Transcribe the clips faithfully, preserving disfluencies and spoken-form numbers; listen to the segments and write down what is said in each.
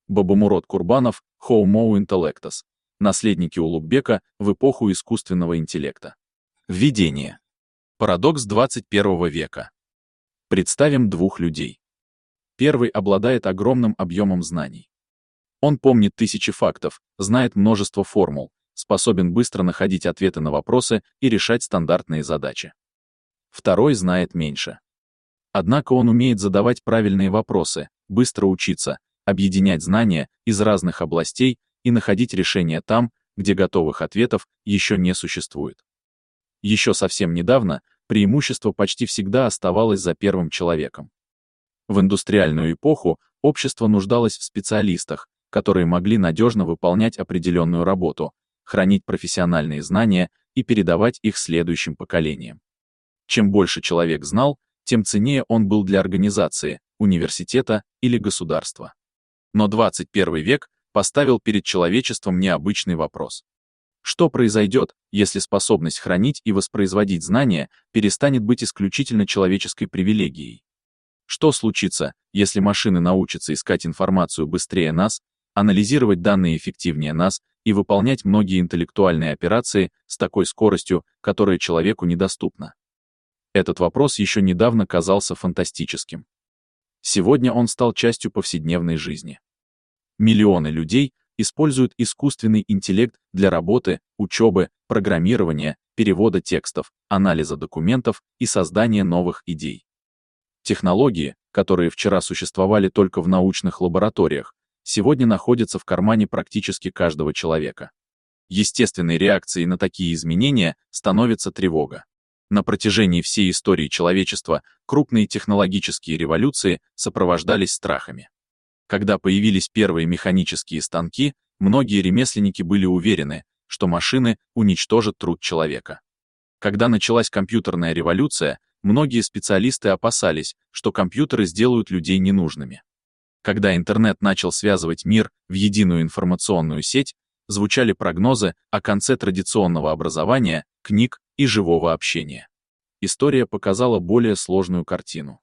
Бабамурод Курбанов, Homo intellectus. Наследники Улугбека в эпоху искусственного интеллекта. Введение. Парадокс двадцать первого века. Представим двух людей. Первый обладает огромным объемом знаний. Он помнит тысячи фактов, знает множество формул, способен быстро находить ответы на вопросы и решать стандартные задачи. Второй знает меньше. Однако он умеет задавать правильные вопросы, быстро учиться, объединять знания из разных областей и находить решения там, где готовых ответов еще не существует. Еще совсем недавно преимущество почти всегда оставалось за первым человеком. В индустриальную эпоху общество нуждалось в специалистах, которые могли надежно выполнять определенную работу, хранить профессиональные знания и передавать их следующим поколениям. Чем больше человек знал, тем ценнее он был для организации, университета или государства. Но двадцать первый век поставил перед человечеством необычный вопрос. Что произойдет, если способность хранить и воспроизводить знания перестанет быть исключительно человеческой привилегией? Что случится, если машины научатся искать информацию быстрее нас, анализировать данные эффективнее нас и выполнять многие интеллектуальные операции с такой скоростью, которая человеку недоступна? Этот вопрос еще недавно казался фантастическим. Сегодня он стал частью повседневной жизни. Миллионы людей используют искусственный интеллект для работы, учебы, программирования, перевода текстов, анализа документов и создания новых идей. Технологии, которые вчера существовали только в научных лабораториях, сегодня находятся в кармане практически каждого человека. Естественной реакцией на такие изменения становится тревога. На протяжении всей истории человечества крупные технологические революции сопровождались страхами. Когда появились первые механические станки, многие ремесленники были уверены, что машины уничтожат труд человека. Когда началась компьютерная революция, многие специалисты опасались, что компьютеры сделают людей ненужными. Когда интернет начал связывать мир в единую информационную сеть, звучали прогнозы о конце традиционного образования, книг и живого общения. История показала более сложную картину.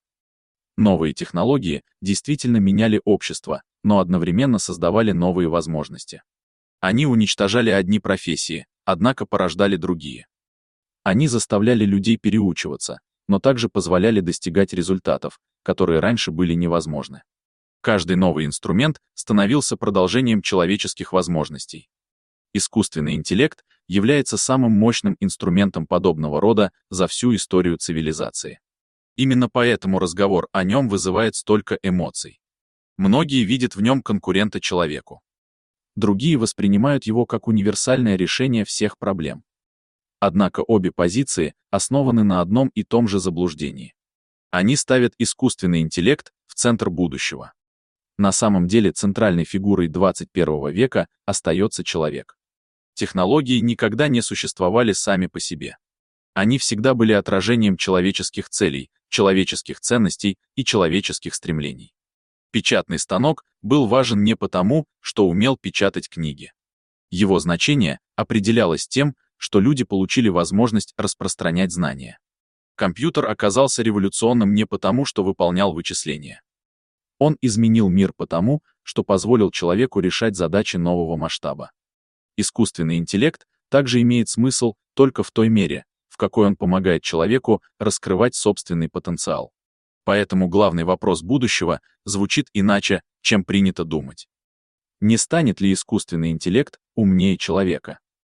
Новые технологии действительно меняли общество, но одновременно создавали новые возможности. Они уничтожали одни профессии, однако порождали другие. Они заставляли людей переучиваться, но также позволяли достигать результатов, которые раньше были невозможны. Каждый новый инструмент становился продолжением человеческих возможностей. Искусственный интеллект является самым мощным инструментом подобного рода за всю историю цивилизации. Именно поэтому разговор о нем вызывает столько эмоций. Многие видят в нем конкурента человеку. Другие воспринимают его как универсальное решение всех проблем. Однако обе позиции основаны на одном и том же заблуждении. Они ставят искусственный интеллект в центр будущего. На самом деле центральной фигурой двадцать первого века остается человек. Технологии никогда не существовали сами по себе. Они всегда были отражением человеческих целей, человеческих ценностей и человеческих стремлений. Печатный станок был важен не потому, что умел печатать книги. Его значение определялось тем, что люди получили возможность распространять знания. Компьютер оказался революционным не потому, что выполнял вычисления. Он изменил мир потому, что позволил человеку решать задачи нового масштаба. Искусственный интеллект также имеет смысл только в той мере, в какой он помогает человеку раскрывать собственный потенциал. Поэтому главный вопрос будущего звучит иначе, чем принято думать. Не станет ли искусственный интеллект умнее человека?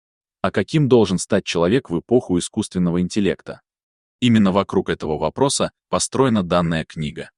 А каким должен стать человек в эпоху искусственного интеллекта? Именно вокруг этого вопроса построена данная книга.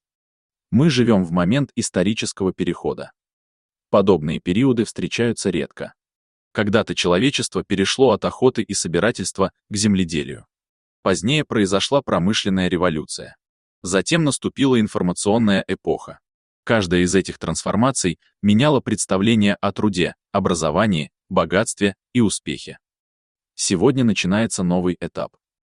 Мы живем в момент исторического перехода. Подобные периоды встречаются редко. Когда-то человечество перешло от охоты и собирательства к земледелию. Позднее произошла промышленная революция. Затем наступила информационная эпоха. Каждая из этих трансформаций меняла представление о труде, образовании, богатстве и успехе. Сегодня начинается новый этап.